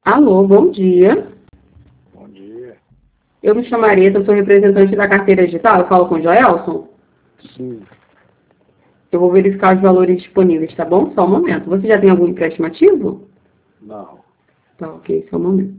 Alô, bom dia. Bom dia. Eu me chamo Marita, eu sou representante da carteira digital. Eu falo com o Joelson. Sim. Eu vou verificar os valores disponíveis, tá bom? Só um momento. Você já tem algum empréstimo ativo? Não. Tá, ok, só um momento.